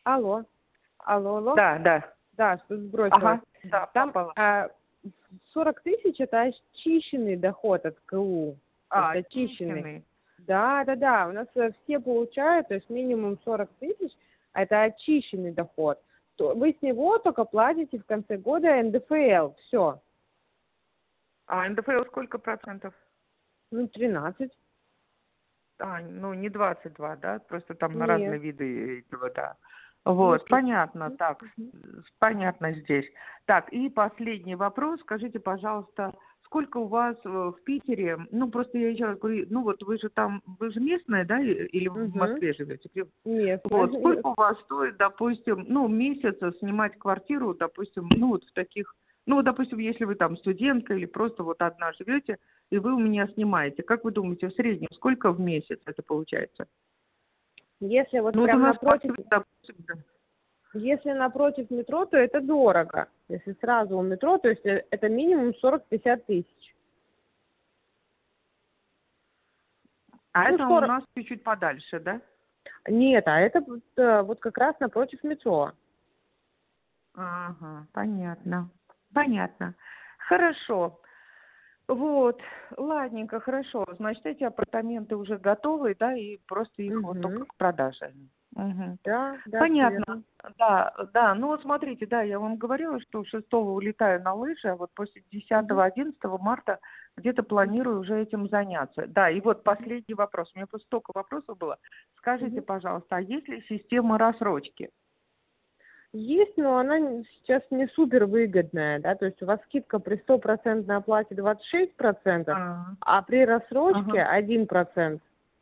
Алло. Алло, алло. Да, да. Да, что сбросилось. Ага, да, Там попала. 40 тысяч это очищенный доход от КУ. То есть очищенный. Очищенный. Да, да, да. У нас все получают, то есть минимум 40 тысяч, а это очищенный доход. Вы с него только платите в конце года НДФЛ. Все. А НДФЛ сколько процентов? Ну, 13. Ну не 22, да? Просто там на разные Нет. виды этого, да. Ну, Вот, понятно, так, понятно здесь. Так, и последний вопрос. Скажите, пожалуйста, сколько у вас в Питере, ну, просто я еще раз говорю, ну, вот вы же там, вы же местная, да, или в Угу. Москве живете? Местная. Вот, сколько у вас стоит, допустим, ну, месяца снимать квартиру, допустим, ну, вот в таких, ну, вот, допустим, если вы там студентка или просто вот одна живете, и вы у меня снимаете, как вы думаете, в среднем сколько в месяц это получается? Если вот Ну, вот у прям нас в напротив, Москве, допустим, да. если напротив метро, то это дорого. Если сразу у метро, то есть это минимум 40-50 тысяч. А Ну, это у 40. нас чуть-чуть подальше, да? Нет, а это вот как раз напротив метро. Ага, понятно. Понятно. Хорошо. Вот, ладненько, хорошо. Значит, эти апартаменты уже готовы, да, и просто их вот только Угу. к продаже. Мгм. Да, да, все Понятно. верно. Да, да. Ну вот смотрите, да, я вам говорила, что 6-го улетаю на лыжи, а вот после Угу. 10-11 марта где-то планирую уже этим заняться. Да, и вот последний вопрос. У меня просто столько вопросов было. Скажите, Угу. пожалуйста, а есть ли система рассрочки? Есть, но она сейчас не супер выгодная, да, то есть у вас скидка при 100% оплате 26%, А, а при рассрочке ага. 1%.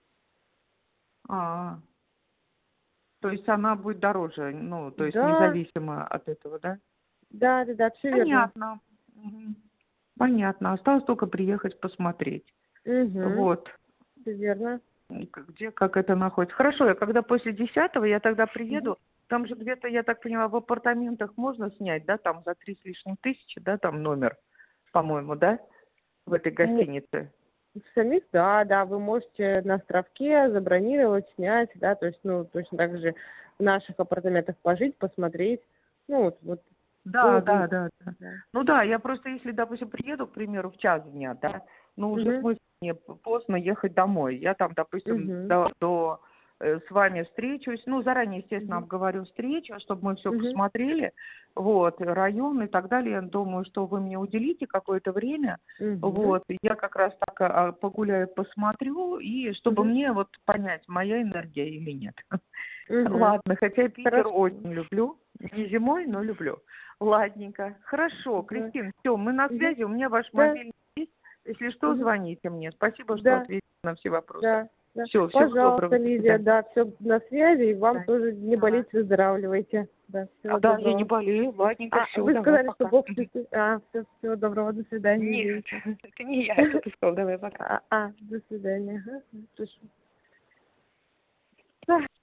А, то есть она будет дороже, ну, то есть Да, независимо от этого, да? да, да, да, все верно. Понятно. Мгм. Понятно. Осталось только приехать посмотреть. Угу, Вот. все верно. Где, как это находится. Хорошо, я когда после 10-го, я тогда Угу. приеду. Там же где-то, я так поняла, в апартаментах можно снять, да, там за 3 с лишним тысячи, да, там номер, по-моему, да, в этой гостинице. В самих, да, да, вы можете на островке забронировать, снять, да, то есть, ну, точно так же в наших апартаментах пожить, посмотреть, ну, вот Да, было бы, да, да, да. да. Ну да, я просто, если, допустим, приеду, к примеру, в час дня, да, ну уже Угу, смысл мне поздно ехать домой. Я там, допустим, угу, с вами встречусь, ну, заранее, естественно, угу, обговорю встречу, чтобы мы все угу, посмотрели, вот, район и так далее. Я думаю, что вы мне уделите какое-то время, угу, вот, и я как раз так погуляю, посмотрю, и чтобы угу, мне вот понять, моя энергия или нет. угу. Ладно, хотя Питер Хорошо. очень люблю, не зимой, но люблю. Ладненько. Хорошо, Да. Кристин, все, мы на Угу. связи, у меня ваш Да. мобильный есть. Если что, Угу. звоните мне. Спасибо, что Да. ответили на все вопросы. Да. Да. Все, всего Пожалуйста, доброго, до Лидия, свидания. да, все на связи, и вам Да. тоже не Ага. болейте, выздоравливайте. Да, всего Да, я не доброго. болею, ладненько, А, все, вы давай, сказали, что пока. Бог святый. Все, всего доброго, до свидания, Нет, извините. это не я, это ты сказал, давай, пока. До свидания. Ага, слышу. Да.